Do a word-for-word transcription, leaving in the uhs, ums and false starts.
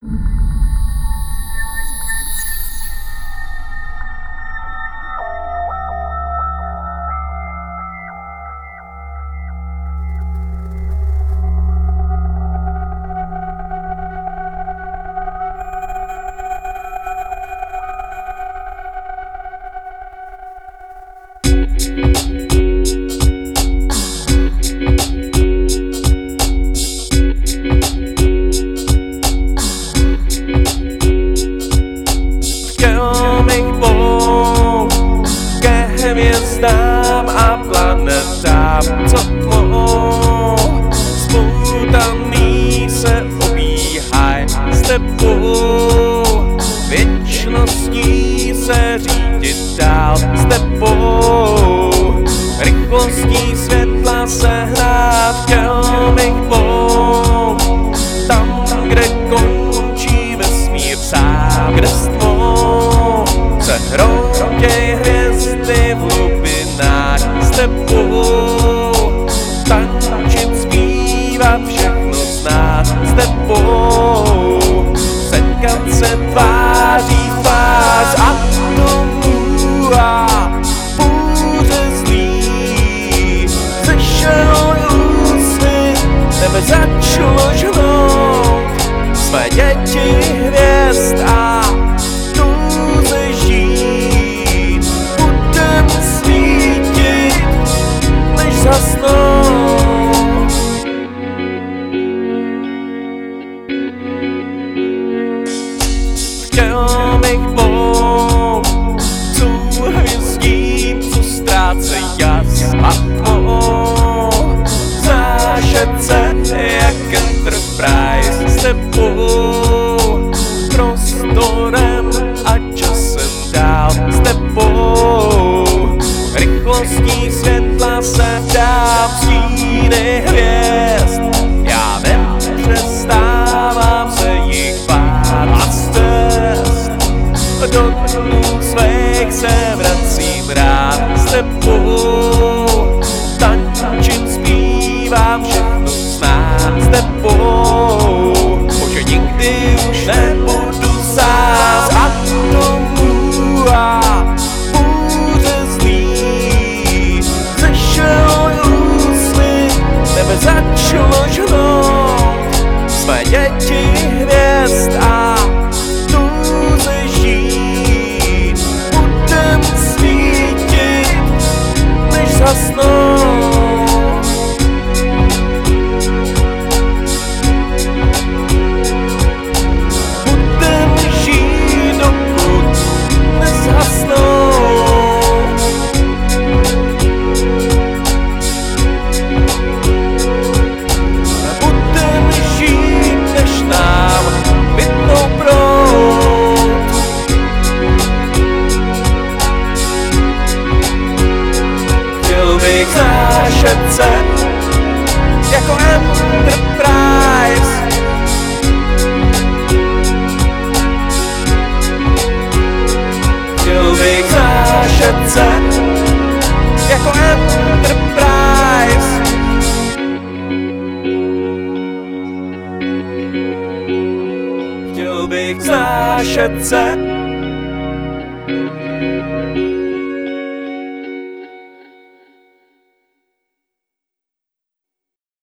Hvězdám a planetám, co tmou spoutaný se obíhaj s tebou, věčností se řídit dál s tebou, rychlostí světla se hrát. Chtěl bych plout tam, kde končí vesmír sám, kde s tmou se hrotěj hvězdy v hlubinách s tebou, tančit, zpívat, všechno znát s tebou, setkat se tváří v tvář atomů a bouře zlý. Zešel úsvit, nebe začalo žnout své děti hvězd a touze žít. Budem svítit, než zasnou. Chtěl bych plout tu hvězdím, co ztrácej jas a tmou, zášet se jak Enterprise s tebou, prostorem a časem dál s tebou, rychlostí světla se dám stíny hvězd. Já nepřestávám se jich bát a z cest do dnů svých se vracím rád s tebou, tančím, zpívám, všechno znám s tebou, protože nikdy už nebudu sám. Z atomů a bouře zlý zešel úsvit, nebe začalo žnout své děti hvězd a touze žít. Budem svítit, než zasnou. Budem žít, dokud nezhasnou. Budem žít, než nám vytnou proud. Chtěl bych zášet se jako Enterprise, chtěl bych zášet se jako Enterprise, chtěl bych zášet se